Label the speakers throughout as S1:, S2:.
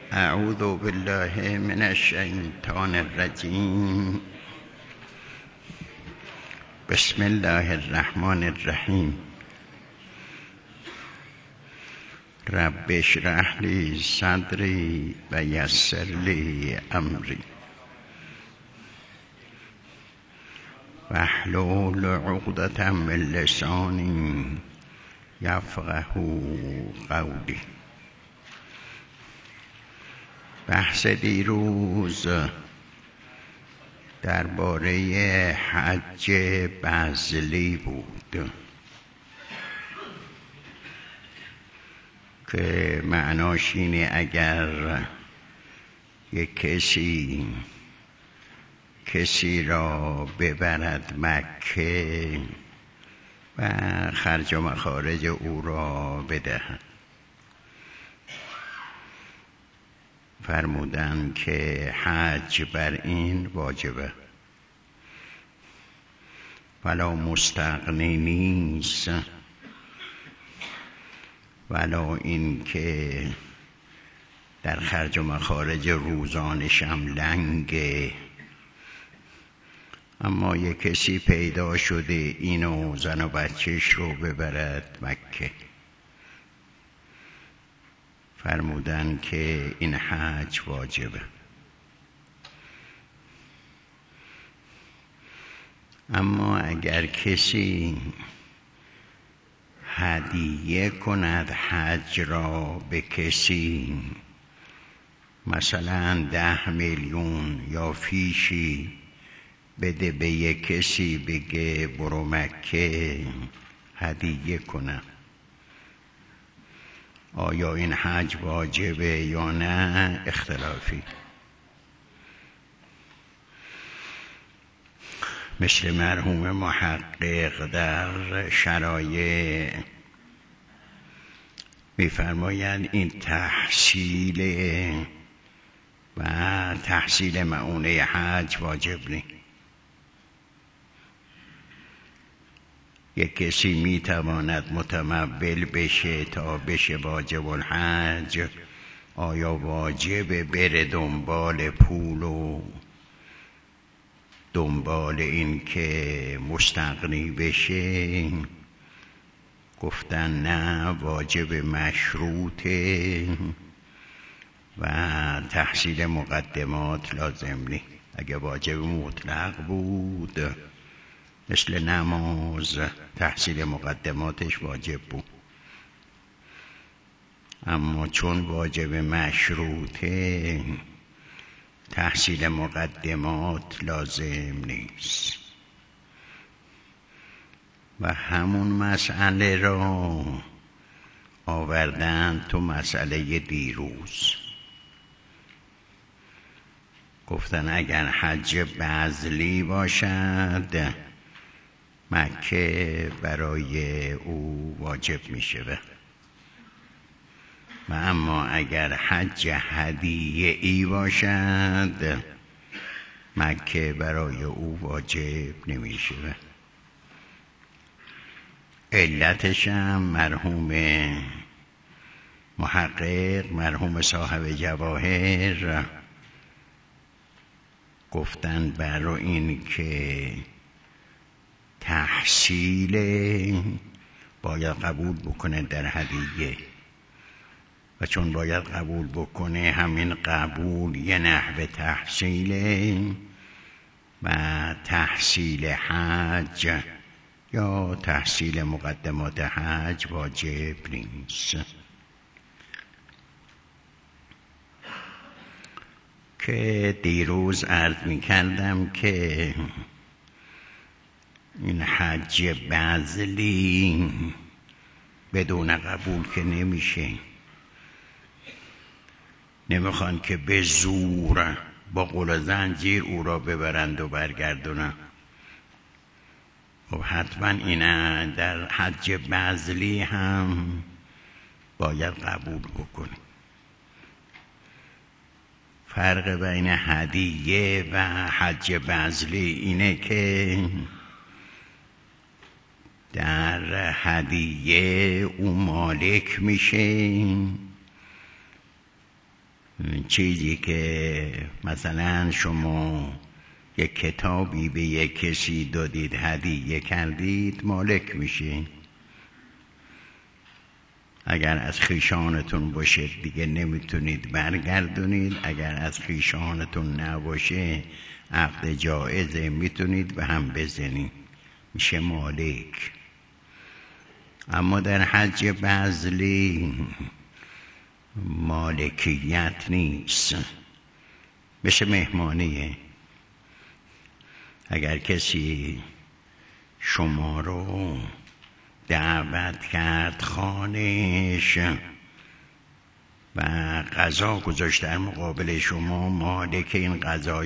S1: اعوذ بالله من الشیطان الرجیم. بسم الله الرحمن الرحیم. رب اشرح لی صدری و یسر لی امری واحلل عقدة من لسانی یفقهوا قولی. بحث دیروز درباره حج بذلی بود که معناش اینه اگر یک کسی را ببرد مکه و خرج و مخارج او را بدهد. فرمودن که حج بر این واجبه، ولا مستغنی نیست، ولا این که در خرج و مخارج روزانش هم لنگه. اما یک کسی پیدا شده اینو زن و بچهش رو ببرد مکه، فرمودن که این حج واجبه. اما اگر کسی هدیه کند حج را به کسی، مثلا 10 میلیون یا فیشی بده به یک کسی بگه برو مکه هدیه کنم، آیا این حج واجبه یا نه؟ اختلافی. مثل مرحوم محقق در شرایع می‌فرمایند این تحصیل مؤونه حج واجب نیست. یک کسی میتواند متمول بشه تا بشه واجب الحج، آیا واجب بره دنبال پول و دنبال این که مستغنی بشه؟ گفتن نه، واجب مشروطه و تحصیل مقدمات لازم نیست. اگه واجب مطلق بود مثل نماز تحصیل مقدماتش واجب بود، اما چون واجب مشروطه تحصیل مقدمات لازم نیست. و همون مسئله را آوردن تو مسئله دیروز. گفتن اگر حج بذلی باشد مکه برای او واجب میشه، و اما اگر حج هدیه ای باشد مکه برای او واجب نمیشه. علتش هم مرحوم محقق، مرحوم صاحب جواهر گفتن برای این که تحصیل باید قبول بکنه در هدیه، و چون باید قبول بکنه همین قبول یه نحو تحصیله و تحصیل حج یا تحصیل مقدمات حج واجب نیست. که دیروز عرض می کردم که این حج بذلی بدون قبول که نمیشه. نمیخوان که به زور با قل و زنجیر او را ببرند و برگردونن. خب حتما اینه در حج بذلی هم باید قبول بکنیم. فرق بین هدیه و حج بذلی اینه که در هدیه او مالک میشه چیزی که مثلا شما یک کتابی به یک کسی دادید، هدیه کردید، مالک میشین. اگر از خویشانتون باشه دیگه نمیتونید برگردونید، اگر از خویشانتون نباشه عقد جایزه میتونید به هم بزنید، میشه مالک. اما در حج بذلی مالکیت نیست، مثل مهمانیه. اگر کسی شما رو دعوت کرد خانه‌اش و غذا گذاشت در مقابل شما، مالک این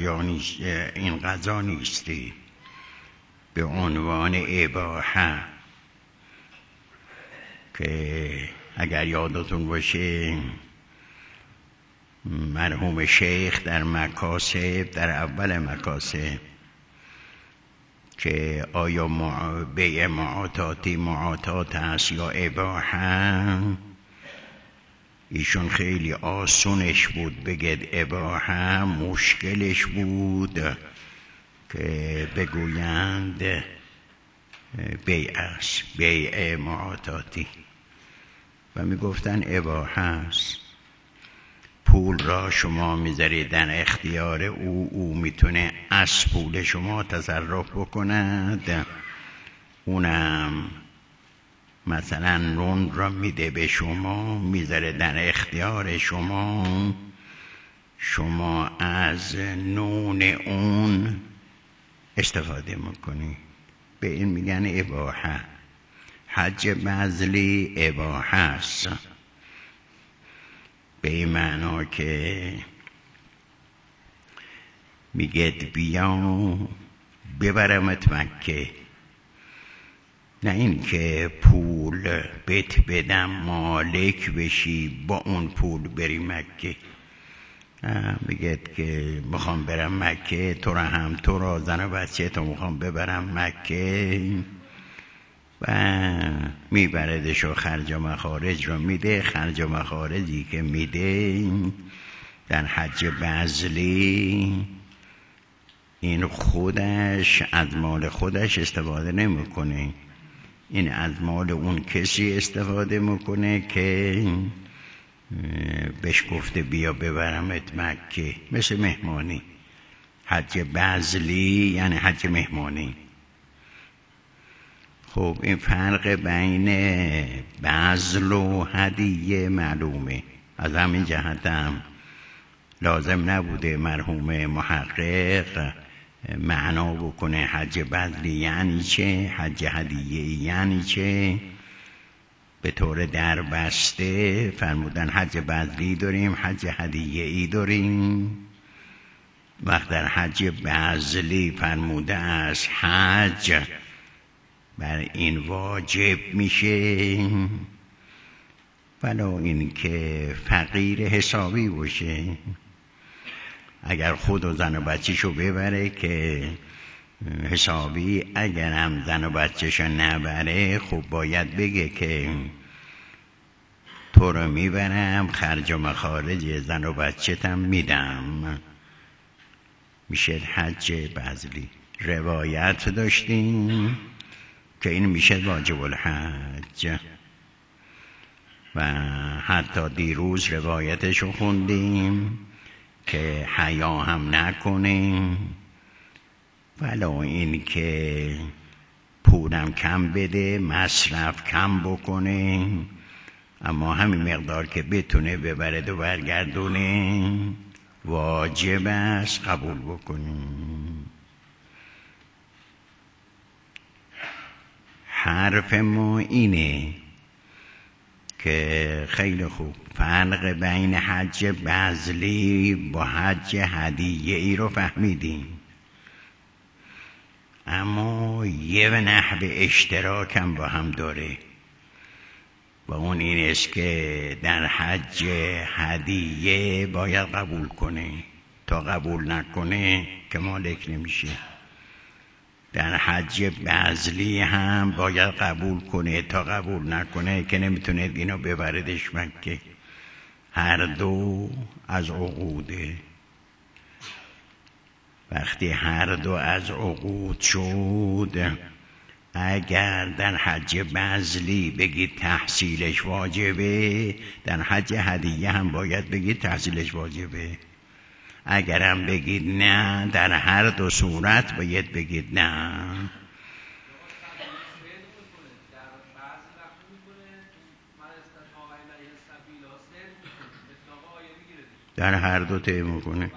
S1: غذا نیستی. به عنوان اباحه که اگر یادتون باشه مرحوم شیخ در مکاسب، در اول مکاسب، که آیا بیع معاطات هست یا اباحه، ایشون خیلی آسونش بود بگید اباحه، مشکلش بود که بگویند بیع است، بیع معاطاتی، و میگفتن اباحه است. پول را شما میذارید در اختیار او میتونه از پول شما تصرف بکند. اونم مثلا نون را میده به شما، میذاره در اختیار شما، شما از نون اون استفاده میکنی. به این میگن اباحه. حج بذلی اباحه است، به این معنا که میگید بیا ببرمت مکه، نه این که پول بهت بدم مالک بشی با اون پول بری مکه. میگید که میخوام برم مکه، تو را زن و بچه تو میخوام ببرم مکه، و میبردش و خرج و مخارج رو میده. خرج و مخارجی که میده در حج بذلی، این خودش از مال خودش استفاده نمیکنه، این از مال اون کسی استفاده میکنه که بهش گفته بیا ببرمت مکه، مثل مهمانی. حج بذلی یعنی حج مهمانی. خب این فرق بین بذل و هدیه معلومه. از همین جهت هم لازم نبوده مرحوم محقق معنا بکنه حج بذلی یعنی چه، حج هدیه یعنی چه. به طور دربسته فرمودن حج بذلی داریم، حج هدیه ای داریم. وقت در حج بذلی فرموده از حج بر این واجب میشه ولو این که فقیر حسابی باشه. اگر خود و زن و بچه‌شو ببره که حسابی، اگر هم زن و بچه‌شو نبره خب باید بگه که تو رو میبرم، خرج و مخارج زن و بچه‌تم میدم. میشه حج بذلی. روایت داشتیم که این میشه واجب الحج، و حتی دیروز روایتشو خوندیم که حیا هم نکنیم ولو این که پولم کم بده، مصرف کم بکنه، اما همین مقدار که بتونه ببرد و برگردونه واجب است قبول بکنیم. حرف ما اینه که خیلی خوب فرق بین حج بذلی با حج هدیه ای رو فهمیدیم، اما یه نحو اشتراک هم با هم داره، و اون این است که در حج هدیه باید قبول کنه، تا قبول نکنه که مالک نمیشه. در حج بذلی هم باید قبول کنه، تا قبول نکنه که نمیتونه اینو ببردش مکه. هر دو از عقوده. وقتی هر دو از عقود شد، اگر در حج بذلی بگید تحصیلش واجبه، در حج هدیه هم باید بگید تحصیلش واجبه. اگرم بگید نه، در هر دو صورت باید بگید نه. در هر دو طی میکنه.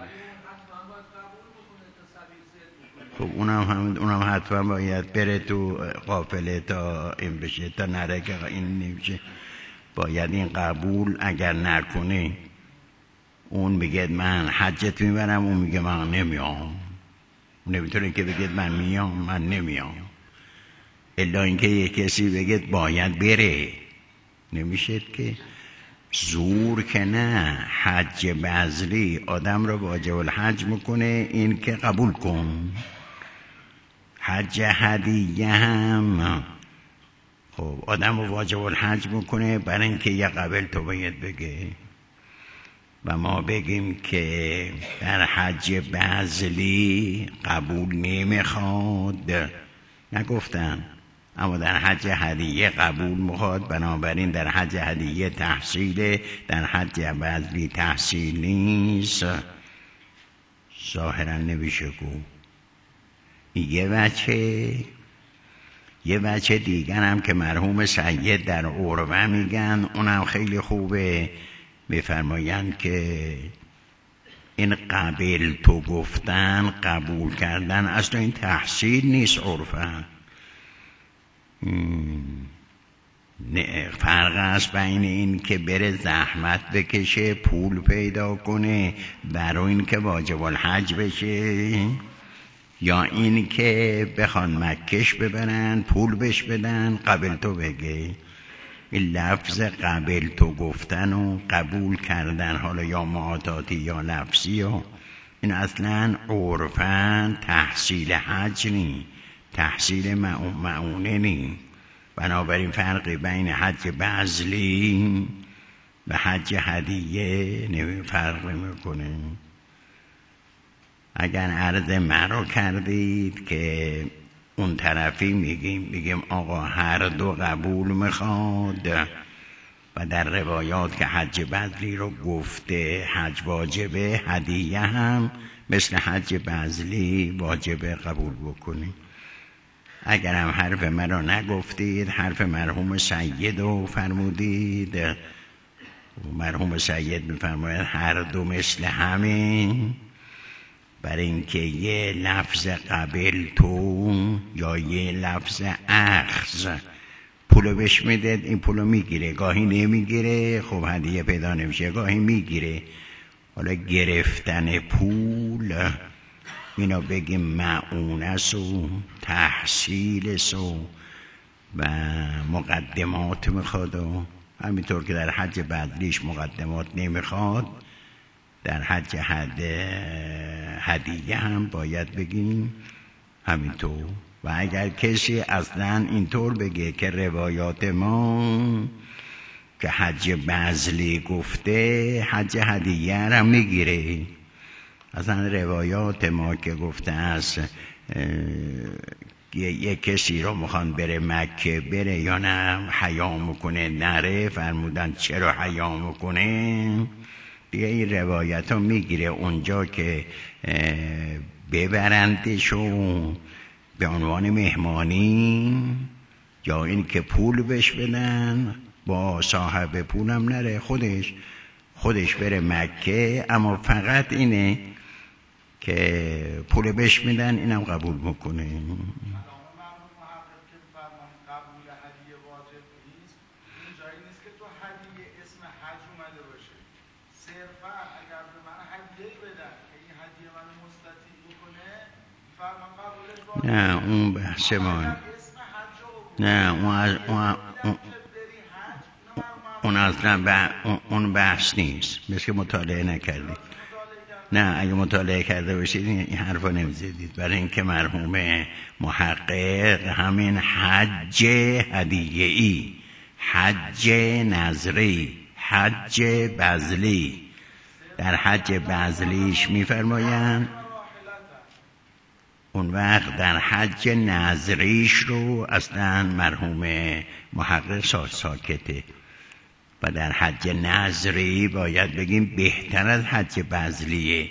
S1: خب اونم حتما باید بره تو قافله تا این بشه، تا نره که این نمیشه. باید این قبول اگر نکنه، اون میگه من حجت میبرم، اون میگه من نمیام. نمیتونه که بگید من میام من نمیام، الا اینکه یک کسی بگید باید بره. نمیشه که زور که نه. حج بذلی آدم رو واجب الحج میکنه، این که قبول کن. حج هدیه هم خب آدم رو واجب الحج میکنه برای اینکه یه قبل تو باید بگه. و ما بگیم که در حج بذلی قبول نمیخواد، نگفتن، اما در حج هدیه قبول میخواد. بنابراین در حج هدیه تحصیل، در حج بذلی تحصیل نیست. ظاهرا نمیشه گفت. یه بچه دیگر هم که مرحوم سید در عروه میگن، اونم خیلی خوبه. میفرمایند که این قبل تو گفتن، قبول کردن، اصلا این تحصیل نیست. عرفه فرق است بین این که بره زحمت بکشه پول پیدا کنه برای این که واجب الحج بشه، یا این که بخوان مکش ببرن پول بش بدن قبل تو بگه. این لفظ قبل تو گفتن و قبول کردن، حالا یا معاطاتی یا لفظی، این اصلا عرفاً تحصیل حج نی، تحصیل معونه نی. بنابراین فرقی بین حج بذلی و حج هدیه فرق نمیکنه. اگر عرض مرا کردید که اون طرفی میگیم آقا هر دو قبول میخواد، و در روایات که حج بذلی رو گفته حج واجبه، هدیه هم مثل حج بذلی واجبه قبول بکنیم. اگر هم حرف مرا نگفتید، حرف مرحوم سید رو فرمودید. مرحوم سید میفرماید هر دو مثل همین، برای اینکه یه لفظ قبل تو یا یه لفظ اخذ پولو بهش میده، این پولو میگیره، گاهی نمیگیره، خب هدیه پیدا نمیشه، گاهی میگیره. حالا گرفتن پول اینو بگیم معونس و تحصیل و مقدمات میخواد، و همینطور که در حج بذلیش مقدمات نمیخواد، در حج هدیه هم باید بگیم همینطور. و اگر کسی اصلا اینطور بگه که روایات ما که حج بذلی گفته حج هدیه هم میگیره، اصلا روایات ما که گفته است یک کسی رو میخوان بره مکه بره یا نه حیا میکنه نره، فرمودن چرا حیا میکنه؟ دیگه این روایت رو میگیره اونجا که ببرندشو به عنوان مهمانی، یا این که پول بش بدن، با صاحب پولم نره، خودش بره مکه، اما فقط اینه که پول بش میدن اینم قبول میکنه. نه اون بحث ما، نه اون اصلا اون بحث نیست، مثل که مطالعه نکردید. نه اگه مطالعه کرده باشید این حرفا نمیزدید. برای اینکه مرحوم محقق همین حج هدیه‌ای، حج نظری، حج بذلی. در حج بذلیش میفرمایند اون وقت در حج نظریش رو اصلا مرحوم محقق ساکته و در حج نظری باید بگیم بهتر از حج بذلیه.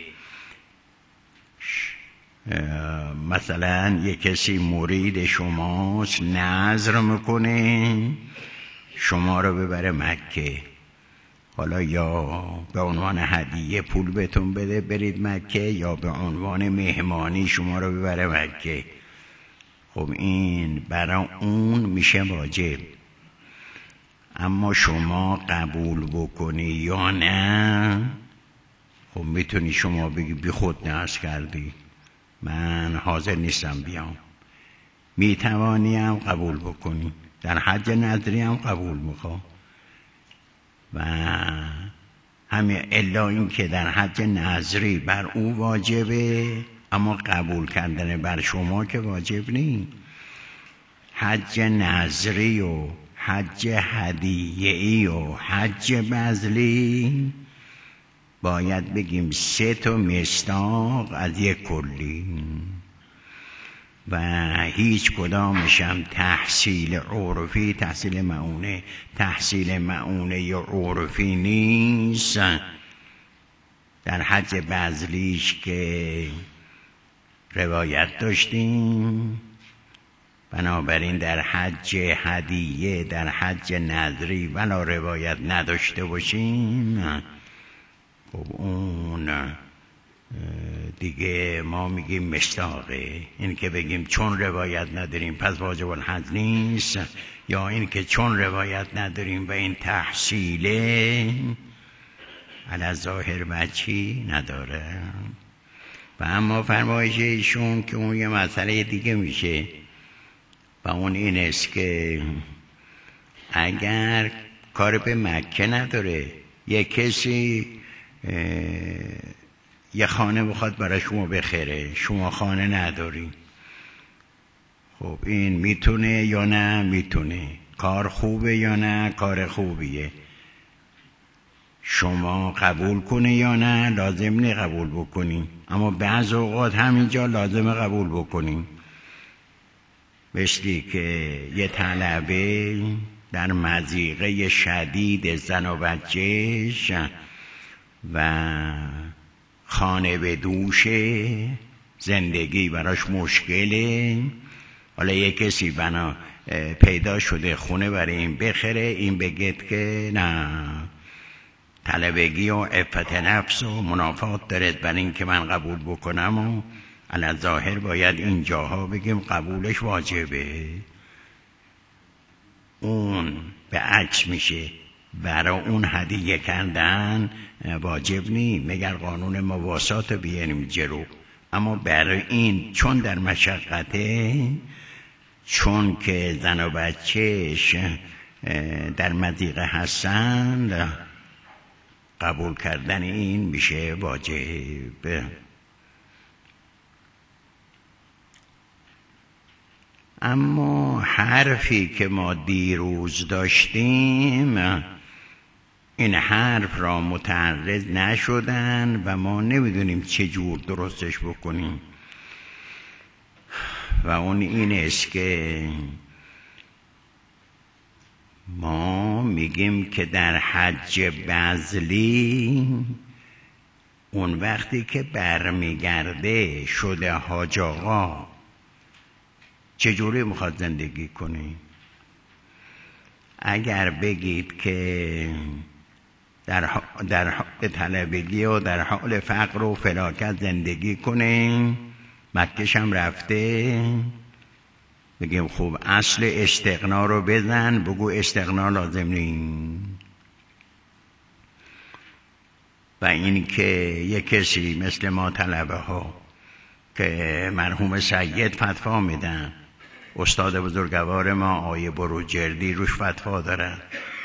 S1: مثلا یک کسی مرید شماست، نذر میکنه شما رو ببره مکه، حالا یا به عنوان هدیه پول بهتون بده برید مکه یا به عنوان مهمانی شما رو ببره مکه. خب این برای اون میشه واجب، اما شما قبول بکنی یا نه، خب میتونی شما بگی بی خود نذر کردی من حاضر نیستم بیام. میتوانی هم قبول بکنی، در حج نظری هم قبول میخوام و همین الا این که در حج نظری بر او واجبه اما قبول کردن بر شما که واجب نیست. حج نظری و حج هدیه‌ای و حج بذلی باید بگیم 3 تا مصداق از یک کلی و هیچ کدامش هم تحصیل عرفی تحصیل معونه یا عرفی نیست. در حج بذلیش که روایت داشتیم، بنابراین در حج هدیه در حج نظری ولا روایت نداشته باشیم، خب اون دیگه ما میگیم مصداقه. این که بگیم چون روایت نداریم پس واجب الحج نیست، یا این که چون روایت نداریم و این تحصیله علی ظاهر بچی نداره. و اما فرمایش ایشون که اون یه مسئله دیگه میشه و اون این است که اگر کار به مکه نداره، یک کسی یه خانه بخواد برای شما بخره، شما خانه نداری، خب این میتونه یا نه میتونه، کار خوبه یا نه کار خوبیه، شما قبول کنه یا نه لازم نه قبول بکنی، اما بعض اوقات همینجا لازم قبول بکنی. مثلی که یه طلبه در مضیقه شدید زن و بچه‌ش و خانه به دوشه، زندگی براش مشکله، حالا یک کسی بنا پیدا شده خونه برای این بخره، این بگید که نه طلبگی و عفت نفس و منافات دارد برای این که من قبول بکنم و علی ظاهر باید این جاها بگیم قبولش واجبه. اون به عکس میشه، برای اون هدیه کردن واجب نیست مگر قانون مواسات بیاریم جلو، اما برای این چون در مشقته، چون که زن و بچهش در مضیقه هستند، قبول کردن این میشه واجب. اما حرفی که ما دیروز داشتیم این حرف را متعرض نشدن و ما نمیدونیم چه جور درستش بکنیم و اون این است که ما میگیم که در حج بذلی اون وقتی که برمیگرده شده حاج آقا چجوری میخواد زندگی کنی؟ اگر بگید که در حال طلبگی و در حال فقر و فلاکت زندگی کنه، مکه‌ش هم رفته، بگیم خوب اصل استغنا رو بزن، بگو استغنا لازم نیست. و این که یک کسی مثل ما طلبه ها که مرحوم سید فتوا میدن، استاد بزرگوار ما آیه بروجردی روش فتوا دارن،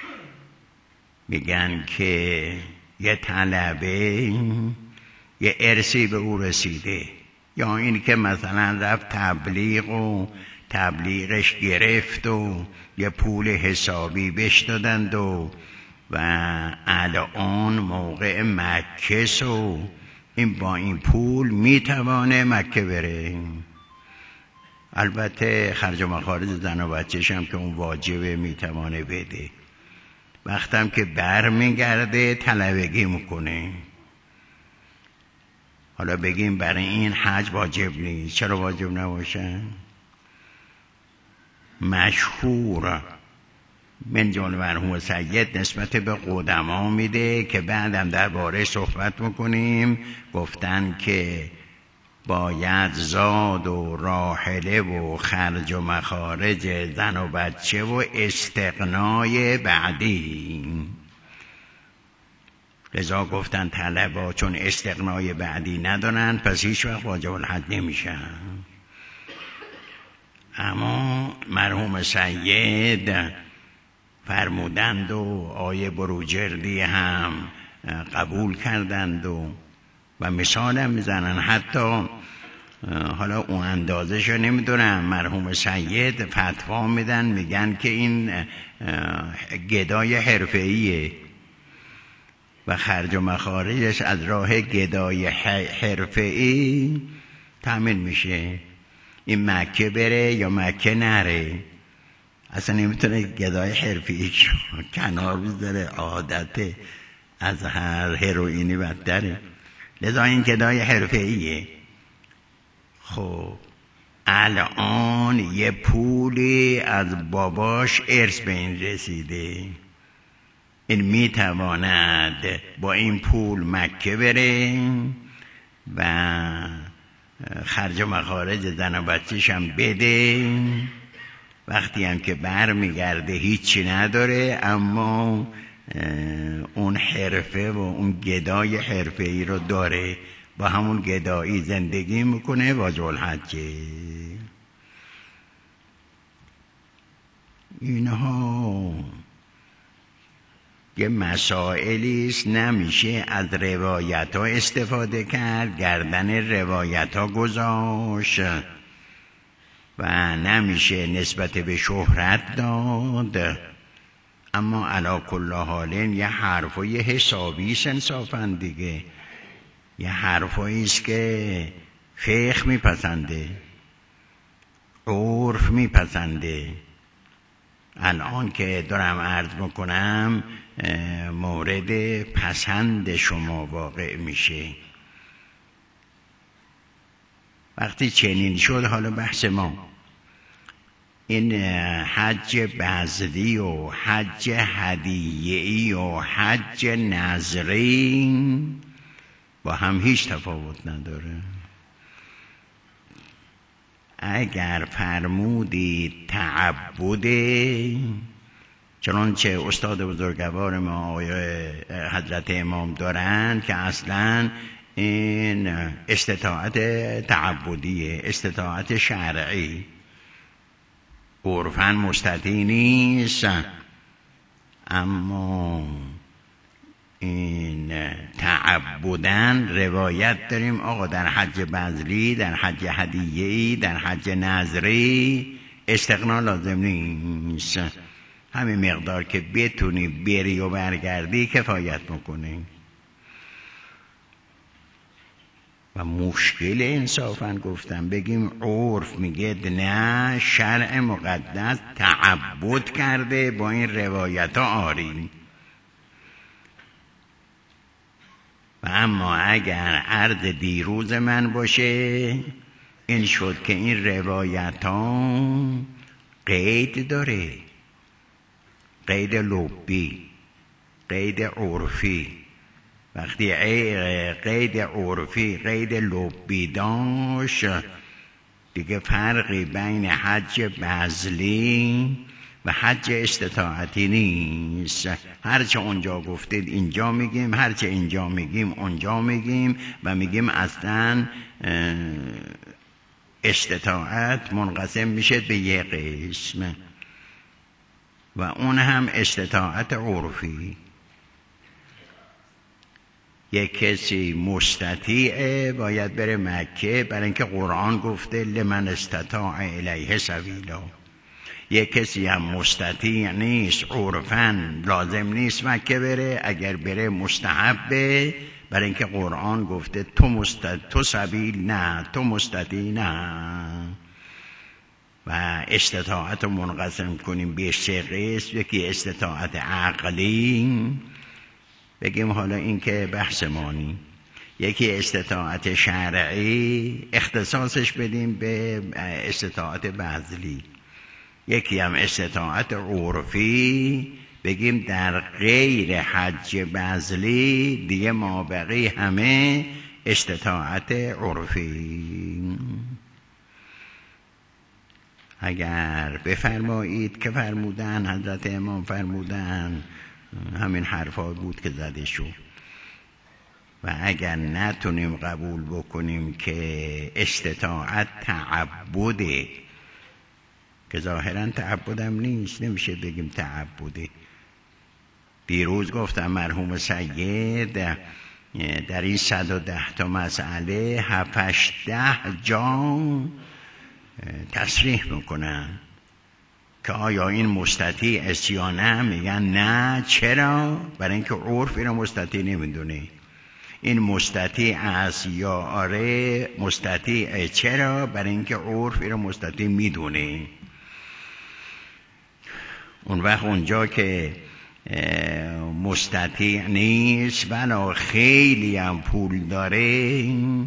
S1: میگن که یه طلبه یه ارثی به او رسیده، یا این که مثلا رفت تبلیغ و تبلیغش گرفت و یه پول حسابی بهش دادند و و الان موقع مکه و این با این پول میتوانه مکه بره. البته خرج و مخارج زن و بچه‌ش هم که اون واجبه میتوانه بده. وقتم که بر میگرده طلبگی میکنه. حالا بگیم برای این حج واجب نیست. چرا واجب نباشه؟ مشهور من جمله مرحوم سید نسبت به قدما میده که بعدم درباره صحبت میکنیم. گفتن که باید زاد و راحله و خرج و مخارج زن و بچه و استغنای بعدی. لذا گفتن طلبا چون استغنای بعدی ندارن پس هیچ وقت واجب الحج نمیشن. اما مرحوم سید فرمودند و آیه بروجردی هم قبول کردند و مثال هم میزنن. حتی حالا اون اندازه‌شو نمیدونم، مرحوم سید فتوا میدن میگن که این گدای حرفه‌ایه و خرج و مخارجش از راه گدای حرفه‌ای تامین میشه. این مکه بره یا مکه نره اصلا نمیتونه گدای حرفه‌ای کنار بذاره. عادت از هر هروئینی بدتره. لذا این گدای حرفه‌ایه. خب الان یه پولی از باباش ارث به این رسیده، این میتواند با این پول مکه بره و خرج و مخارج زن و بچه‌ش هم بده. وقتی هم که بر میگرده هیچی نداره، اما اون حرفه و اون گدای حرفه‌ای رو داره، با همون گدایی زندگی میکنه، واجب الحجه. اینها یه مسائلی است نمیشه از روایت ها استفاده کرد، گردن روایت ها گذاشت و نمیشه نسبت به شهرت داد. اما علی کل حال یه حرفای حسابی انصافاً دیگه، یه حرفایی است که فقه میپسنده، عرف میپسنده. الان که دارم عرض میکنم مورد پسند شما واقع میشه. وقتی چنین شد، حالا بحث ما این حج بذلی و حج هدیه‌ای و حج نذری با هم هیچ تفاوت نداره. اگر فرمودید تعبده، چنانچه استاد بزرگوار ما آقای حضرت امام دارن که اصلا این استطاعت تعبدیه، استطاعت شرعی، عرفاً مستطیع نیست. اما این تعبدن روایت داریم آقا در حج بذلی، در حج هدیه‌ای، در حج نذری استغنا لازم نیست. همین مقدار که بتونی بری و برگردی کفایت میکنه. و مشکل انصافاً گفتم بگیم عرف میگه نه، شرع مقدس تعبد کرده، با این روایت ها آری. و اما اگر عرض دیروز من باشه، این شد که این روایت ها قید داره، قید لبی، قید عرفی. وقتی قید عرفی قید لبی داشت، دیگه فرقی بین حج بذلی و حج استطاعتی نیست. هرچه اونجا گفتید اینجا میگیم، هرچه اینجا میگیم اونجا میگیم و میگیم اصلا استطاعت منقسم میشه به یه قسم و اون هم استطاعت عرفی. یک کسی مستطیعه باید بره مکه، برای اینکه قرآن گفته لمن استطاع الیه سبیلا. یک کسی هم مستطیع نیست، عرفاً لازم نیست مکه بره، اگر بره مستحبه، برای اینکه قرآن گفته تو سبیل نه، تو مستطیع نه. و استطاعت رو منقسم کنیم به 3 قسم. یکی استطاعت عقلی، بگیم حالا این که بحث مانی. یکی استطاعت شرعی، اختصاصش بدیم به استطاعت بذلی. یکی هم استطاعت عرفی، بگیم در غیر حج بذلی دیگه مابقی همه استطاعت عرفی. اگر بفرمایید که فرمودن، حضرت امام فرمودن، همین حرفا بود که زده شد. و اگر نتونیم قبول بکنیم که استطاعت تعبده، که ظاهرا تعبدم نیست، نمیشه بگیم تعبده. دیروز گفتم مرحوم سید در این 110 تا مسئله 7-8 جا تصریح میکنن که آیا این مستطیع است یا نه. میگن نه. چرا؟ برای اینکه عرف اینو مستطیع نمیدونه. این مستطیع است یا آره مستطیع. چرا؟ برای اینکه عرف اینو مستطیع میدونه. اون وقت اونجا که مستطیع نیست ولی خیلی هم پول داره،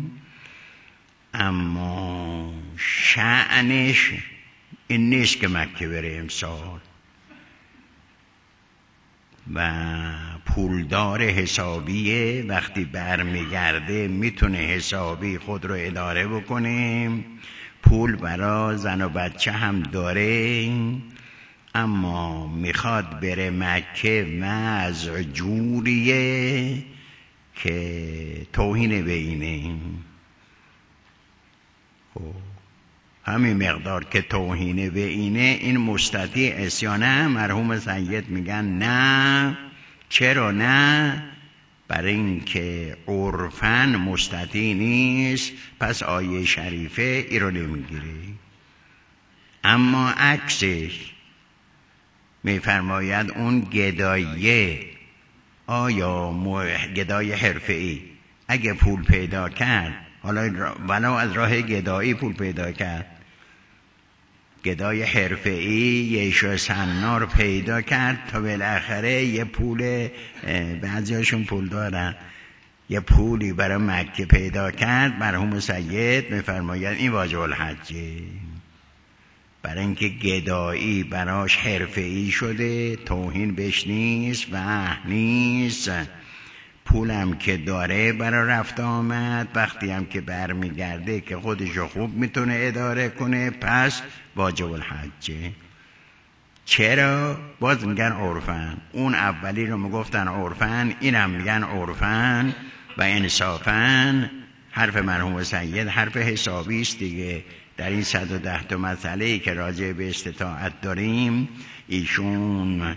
S1: اما شأنش این نیست که مکه بره امسال، و پولدار حسابیه، وقتی برمیگرده میتونه حسابی خود رو اداره بکنه، پول برای زن و بچه هم داره، اما میخواد بره مکه وضع جوریه که توهین به اینه. همین مقدار که توهین به اینه، این مستطیع است یا نه؟ مرحوم سید میگن نه. چرا نه؟ برای اینکه عرفاً مستطیع نیست، پس آیه شریفه ای رو نمیگیره. اما عکسش میفرماید اون گداییه، آیا گدای حرفه‌ای اگه پول پیدا کرد، حالا ولو از راه گدایی پول پیدا کرد، گدای حرفه‌ای یه سنار پیدا کرد تا بالاخره یه پول، بعضیاشون پول دارن، یه پولی برای مکه پیدا کرد، مرحوم سید میفرماید این واجب الحجه. برای اینکه گدایی براش حرفه‌ای شده، توهین بهش نیست و نیست، پولم که داره برای رفت آمد، وقتی هم که برمیگرده که خودشو خوب میتونه اداره کنه، پس واجب الحجه. چرا؟ باز میگن عرفاً. اون اولی رو میگفتن عرفاً، اینم میگن عرفاً و انصافاً. حرف مرحوم سید حرف حسابی است دیگه. در این 110 تا مسئله‌ای که راجع به استطاعت داریم، ایشون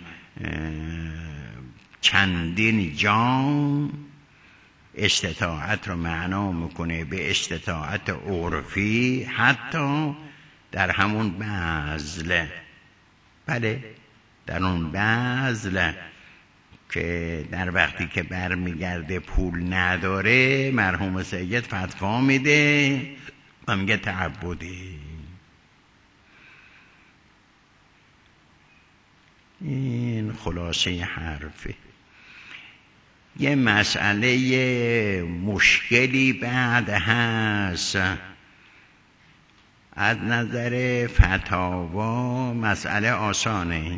S1: چندین جا استطاعت رو معنا میکنه به استطاعت عرفی، حتی در همون بذل. بله، در اون بذل که در وقتی که برمیگرده پول نداره، مرحوم سید فتوا میده و میگه تعبدی. این خلاصه حرفه. یه مسئله مشکلی بعد هست از نظر فتاوا، مسئله آسانه،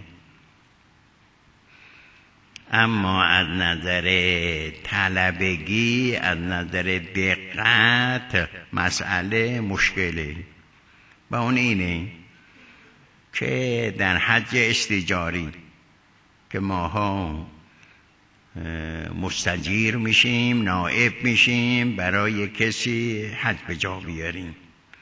S1: اما از نظر طلبگی، از نظر دقت مسئله مشکله. و اون اینه که در حج استجاری که ماها مستجیر میشیم، نائب میشیم برای کسی حج به جا بیاریم،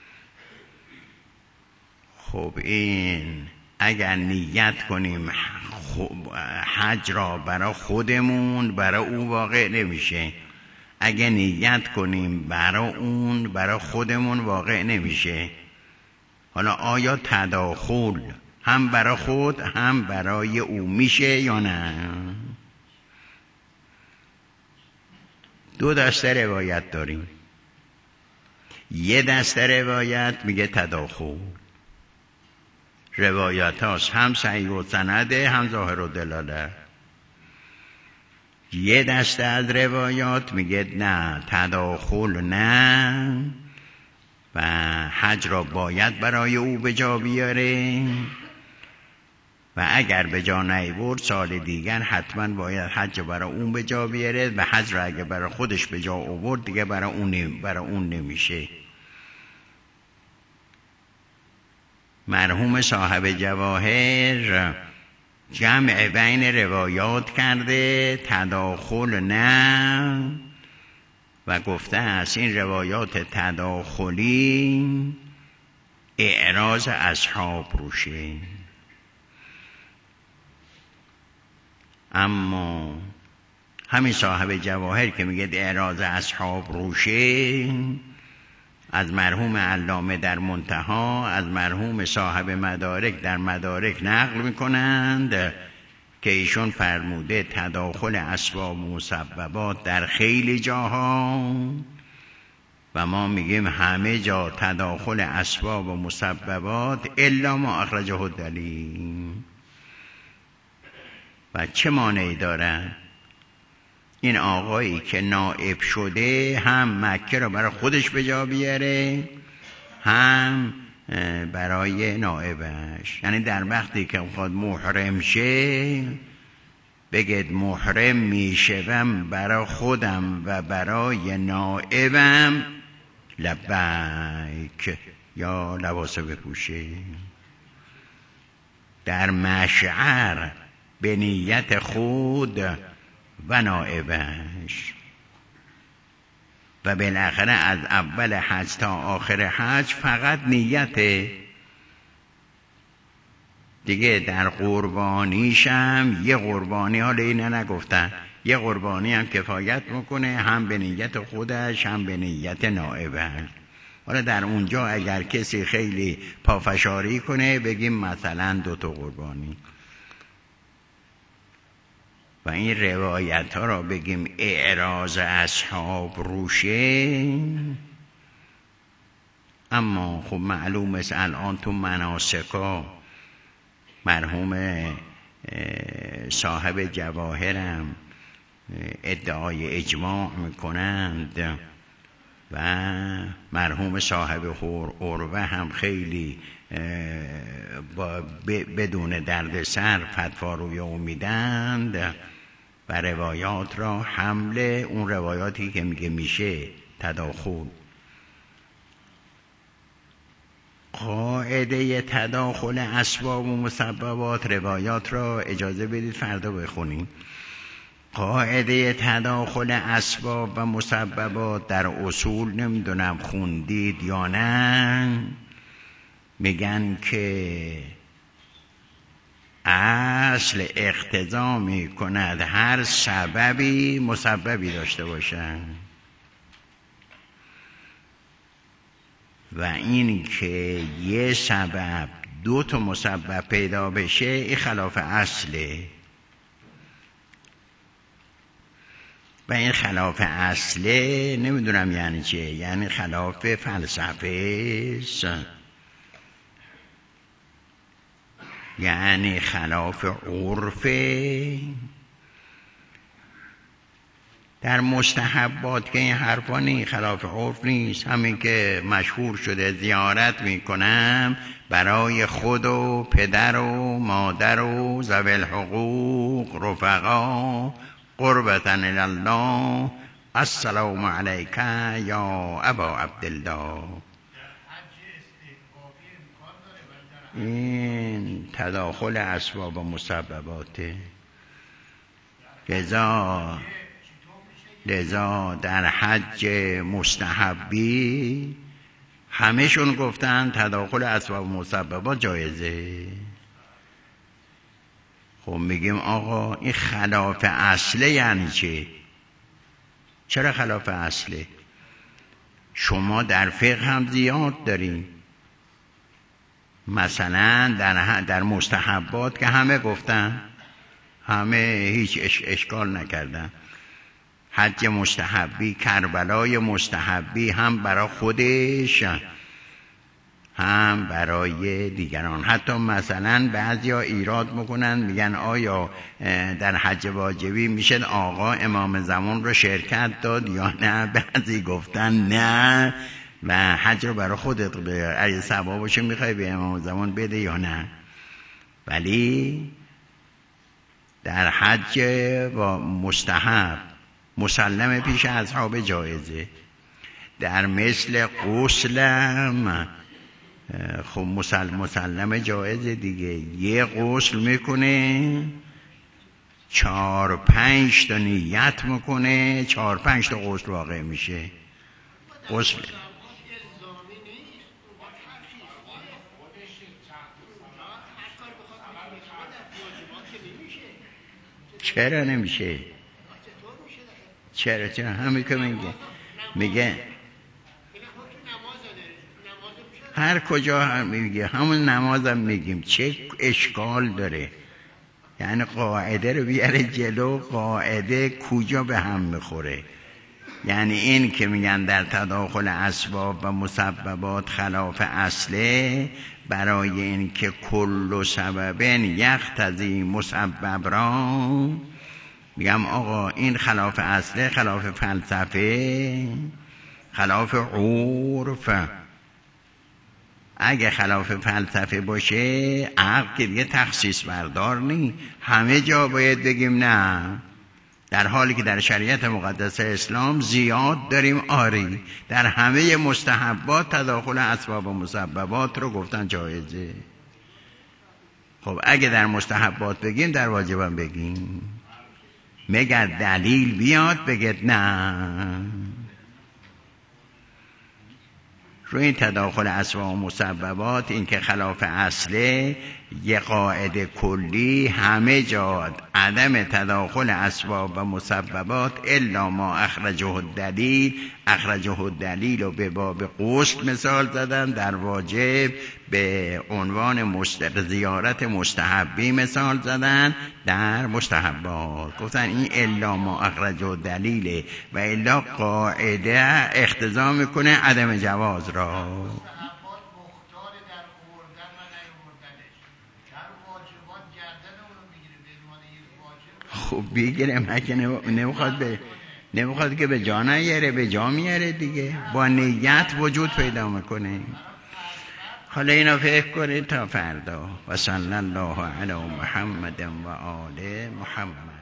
S1: خب این اگر نیت کنیم حج را برای خودمون، برای اون واقع نمیشه. اگر نیت کنیم برای اون، برای خودمون واقع نمیشه. حالا آیا تداخل هم برای خود هم برای او. میشه یا نه؟ دو دسته روایت داریم. یه دسته روایت میگه تداخل، روایت هاست هم صحیح و سنده هم ظاهر و دلاله. یه دسته از روایات میگه نه، تداخل نه و حج را باید برای او به جا بیاره و اگر به جا نیاورد سال دیگر حتما باید حج برای اون به جا بیاره و حج را اگر برای خودش به جا آورد دیگه برای اون نمیشه. مرحوم صاحب جواهر جمع بین روایات کرده، تداخل نه و گفته است این روایات تداخلی اعراض اصحاب روشه. اما همین صاحب جواهر که میگه اعراض اصحاب روشه، از مرحوم علامه در منتها، از مرحوم صاحب مدارک در مدارک نقل میکنند که ایشون فرموده تداخل اسباب و مسببات در خیلی جاها و ما میگیم همه جا تداخل اسباب و مسببات الا ما اخرجه الدلیل. و چه مانعی داره این آقایی که نائب شده هم مکه رو برای خودش به جا بیاره هم برای نائبش؟ یعنی در وقتی که خود محرم شه بگید محرم میشم برای خودم و برای نائبم لبیک یا لباسه بپوشه. در مشعر به نیت خود و نائبش و بالاخره از اول حج تا آخر حج فقط نیت دیگه. در قربانیشم یه قربانی، حالا اینه نگفتن، یه قربانی هم کفایت میکنه، هم به نیت خودش هم به نیت نائبش. حالا در اونجا اگر کسی خیلی پافشاری کنه بگیم مثلا 2 قربانی و این روایت ها را بگیم اعراض اصحاب روشه. اما خب معلوم است الان تو مناسکا مرحوم صاحب جواهرم ادعای اجماع میکنند و مرحوم صاحب عروه هم خیلی بدون دردسر فتوا روی میدند و روایات را حمله اون روایاتی که میشه تداخل. قاعده تداخل اسباب و مسببات، روایات را اجازه بدید فردا بخونیم. قاعده تداخل اسباب و مسببات در اصول نمیدونم خوندید یا نه، میگن که اصل اقتضا میکند هر سببی مسببی داشته باشن و این که یه سبب 2 مسبب پیدا بشه این خلاف اصله و این خلاف اصله نمیدونم یعنی چه، یعنی خلاف فلسفه است، یعنی خلاف عرفه. در مستحبات که این حرفا نیست، خلاف عرف نیست. همین که مشهور شده زیارت میکنم برای خود و پدر و مادر و ذوی الحقوق رفقا قربة الله، السلام علیک یا ابا عبدالله. این تداخل اسباب و مسبباته. لذا در حج مستحبی همه‌شون گفتن تداخل اسباب و مسببات جایزه. خب میگیم آقا این خلاف اصله یعنی چه؟ چرا خلاف اصله؟ شما در فقه هم زیاد دارین مثلا در مستحبات که همه گفتن، همه هیچ اشکال نکردن، حج مستحبی، کربلای مستحبی، هم برای خودش هم برای دیگران. حتی مثلا بعضیا ایراد میکنن میگن آیا در حج واجبی میشه آقا امام زمان رو شرکت داد یا نه؟ بعضی گفتن نه و حج رو برای خودت بگیر، اگه ثوابشو میخوای به امام زمان بده یا نه. ولی در حج و مستحب مسلم پیش اصحاب جایزه. در مثل غسلم خب مسلم جایزه دیگه. یه غسل میکنه 4-5 تا نیت میکنه، 4-5 تا غسل واقع میشه. غسل چرا نمیشه؟ چرا همین که میگه هر کجا هم میگه همون نمازم میگیم، چه اشکال داره؟ یعنی قاعده رو بیاره جلو، قاعده کجا به هم میخوره؟ یعنی این که میگن در تداخل اسباب و مسببات خلاف اصله، برای این که کل سبب یقتضی مسبب را، میگم آقا این خلاف اصله، خلاف فلسفه، خلاف عرف. اگه خلاف فلسفه باشه عقل که دیگه تخصیص بردار نی، همه جا باید بگیم نه، در حالی که در شریعت مقدس اسلام زیاد داریم آری، در همه مستحبات تداخل اسباب و مسببات رو گفتن جایزه. خب اگه در مستحبات بگیم در واجبم بگیم، مگر دلیل بیاد بگید نه. روی این تداخل اسباب و مسببات، این که خلاف اصله، یه قاعده کلی همه جا عدم تداخل اسباب و مسببات الا ما اخرجه الدلیل. اخرجه الدلیل رو به باب غسل مثال زدن، در واجب به عنوان زیارت مستحبی مثال زدن، در مستحبات گفتن این الا ما اخرجه الدلیل و الا قاعده اقتضا میکنه عدم جواز را. خب بگیره، مگه نمیخواد که به جا نیاره، به جا میاره دیگه، با نیت وجود پیدا میکنه. حالا اینا فکر کنید تا فردا. و صلی الله علی محمد و آل محمد.